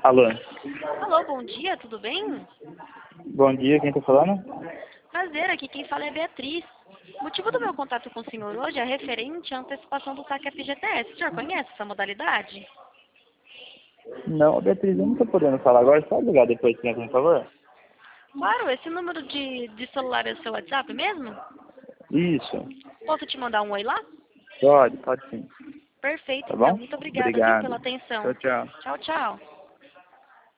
Alô. Alô, bom dia, tudo bem? Bom dia, quem tá falando? Prazer, aqui quem fala é a Beatriz. O motivo do meu contato com o senhor hoje é referente à antecipação do saque FGTS. O senhor conhece essa modalidade? Não, Beatriz, eu não tô podendo falar agora. Só ligar depois, por favor? Claro, esse número de celular é o seu WhatsApp mesmo? Isso. Posso te mandar um oi lá? Pode sim. Perfeito, Tá então. bom? Muito obrigada, viu, pela Obrigado. atenção. Tchau, tchau. Tchau, tchau.